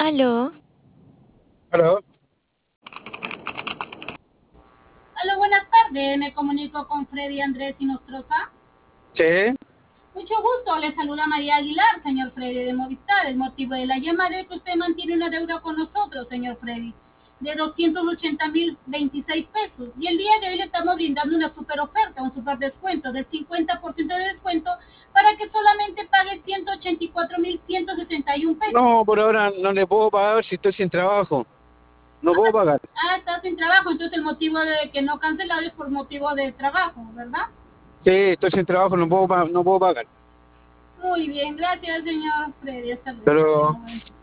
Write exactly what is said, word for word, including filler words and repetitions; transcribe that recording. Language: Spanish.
Aló, Claro, Hola, buenas tardes. Me comunico con Freddy Andrés Inostroza. sí. Mucho gusto. Le saluda María Aguilar, señor Freddy de Movistar. El motivo de la llamada es que usted mantiene una deuda con nosotros, señor Freddy, de doscientos ochenta mil veintiséis pesos. Y el día de hoy le estamos brindando una super oferta, un super descuento del cincuenta por ciento de descuento para que solamente pague ciento ochenta y cuatro mil ciento sesenta y un pesos. No, por ahora no le puedo pagar si estoy sin trabajo. No puedo pagar. Ah, está sin trabajo, entonces el motivo de que no cancelado es por motivo de trabajo, ¿verdad? Sí, estoy sin trabajo, no puedo, pa- no puedo pagar. Muy bien, gracias, señor Freddy. Hasta luego. Pero